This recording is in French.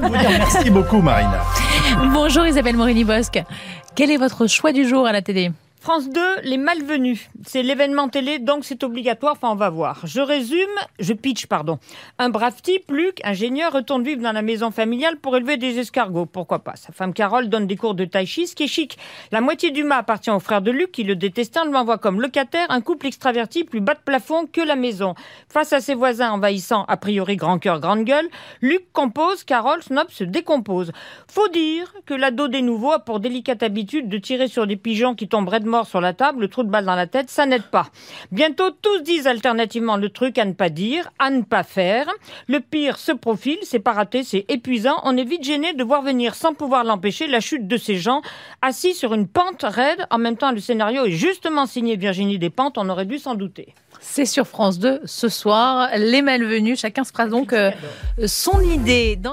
de vous dire merci beaucoup, Marina. Bonjour Isabelle Morini-Bosque. Quel est votre choix du jour à la télé ? France 2, les malvenus. C'est l'événement télé, donc c'est obligatoire. Enfin, on va voir. Je pitch. Un brave type, Luc, ingénieur, retourne vivre dans la maison familiale pour élever des escargots. Pourquoi pas? Sa femme Carole donne des cours de tai chi, ce qui est chic. La moitié du mât appartient au frère de Luc, qui le détestant lui envoie comme locataire un couple extraverti plus bas de plafond que la maison. Face à ses voisins envahissants, a priori grand cœur, grande gueule, Luc compose, Carole, snob, se décompose. Faut dire que l'ado des nouveaux a pour délicate habitude de tirer sur des pigeons qui tomberaient de mort sur la table, le trou de balle dans la tête, ça n'aide pas. Bientôt, tous disent alternativement le truc à ne pas dire, à ne pas faire. Le pire se profile, c'est pas raté, c'est épuisant. On est vite gêné de voir venir sans pouvoir l'empêcher la chute de ces gens assis sur une pente raide. En même temps, le scénario est justement signé Virginie Despentes, on aurait dû s'en douter. C'est sur France 2 ce soir, les malvenus. Chacun se fera donc son idée.